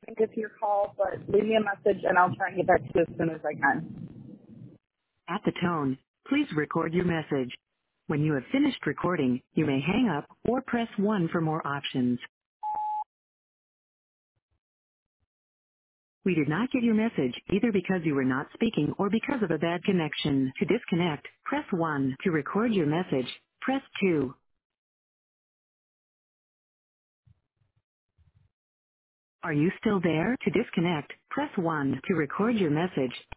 didn't get to your call, but leave me a message and I'll try and get back to you as soon as I can. At the tone, please record your message. When you have finished recording, you may hang up or press 1 for more options. We did not get your message either because you were not speaking or because of a bad connection. To disconnect, press 1. To record your message, press 2. Are you still there? To disconnect, press 1. To record your message,